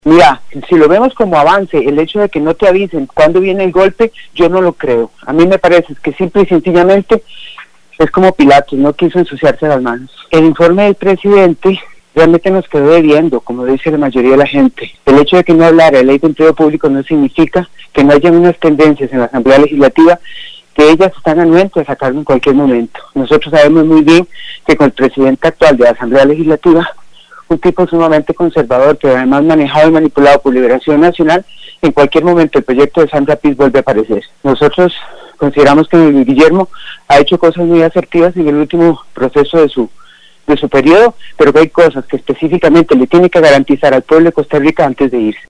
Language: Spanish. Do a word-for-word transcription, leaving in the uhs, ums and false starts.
Mira, si lo vemos como avance, el hecho de que no te avisen cuándo viene el golpe, yo no lo creo. A mí me parece que simple y sencillamente es como Pilatos, no quiso ensuciarse las manos. El informe del presidente realmente nos quedó debiendo, como dice la mayoría de la gente. El hecho de que no hablara de ley de empleo público no significa que no haya unas tendencias en la Asamblea Legislativa que ellas están anuentes a sacarlo en cualquier momento. Nosotros sabemos muy bien que con el presidente actual de la Asamblea Legislativa, un tipo sumamente conservador, que además manejado y manipulado por Liberación Nacional, en cualquier momento el proyecto de Sandra Piz vuelve a aparecer. Nosotros consideramos que Guillermo ha hecho cosas muy asertivas en el último proceso de su de su periodo, pero que hay cosas que específicamente le tiene que garantizar al pueblo de Costa Rica antes de irse.